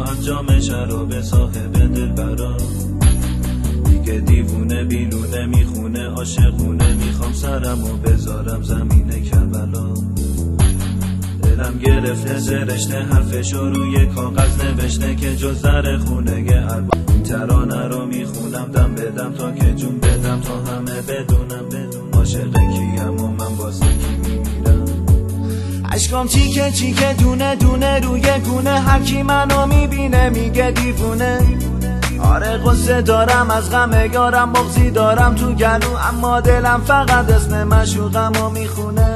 از جام شراب صاحب دلبرا. دیگه دیوونه بیلونه میخونه عاشقونه، میخوام سرمو بذارم زمین کربلا. دلم گرفته زرشته حرفشو روی کاغذ نوشته که جز زر خونه ارباب. این ترانه رو میخونم دم بدم تا که جون بدم، تا همه بدونم عاشق کیم و من واسه کی میمیرم. اشکام چیکه چیکه دونه دونه روی گونه، هر کی منو میبینه میگه دیوونه. آره قصه دارم از غم یارم، بغضی دارم تو گلو، اما دلم فقط اسم معشوقمو میخونه.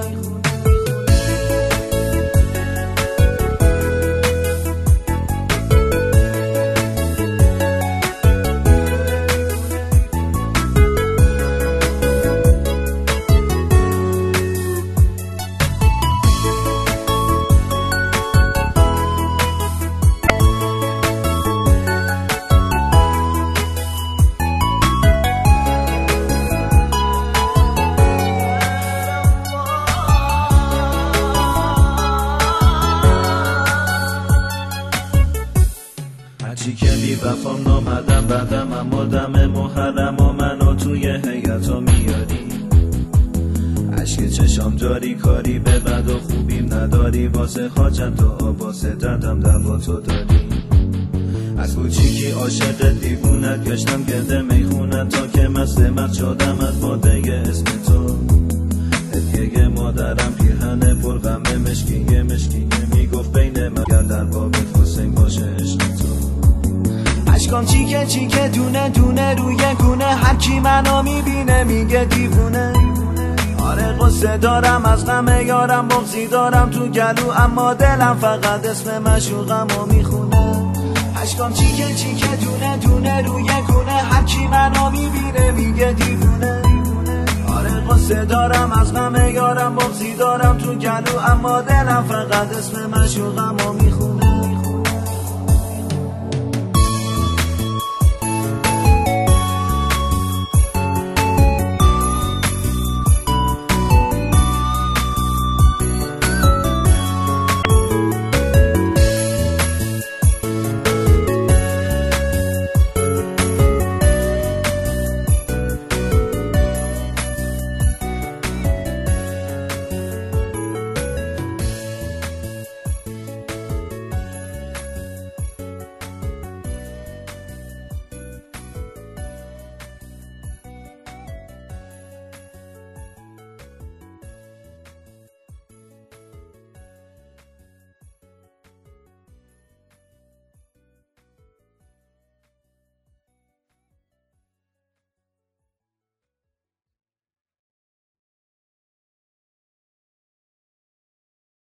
هرچی که بی وفام نامدم بدم، اما دم محرم و منو توی هیئتا میاری. عشق چشام جاری کاری به بد و خوبیم نداری، واسه حاجت و واسه دردم دوا تو داری. از کوچیکی عاشق دیوونت گشتم گرد میخونت، تا که مست شدم از باده اسم تو. هدیه مادرم پیرهن پر غم مشکیه میگفت بین من در باب حسین باشه عشق تو. اشکام چیکه چیکه دونه دونه روی گونه، هر کی منو میبینه میگه دیوونه. آره قصه دارم از غم یارم، بغضی دارم تو گلو، اما دلم فقط اسم معشوقمو میخونه. اشکام چیکه چیکه دونه دونه روی گونه، هر کی منو میبینه میگه دیوونه. آره قصه دارم از غم یارم، بغضی دارم تو گلو، اما دلم فقط اسم معشوقمو میخونه.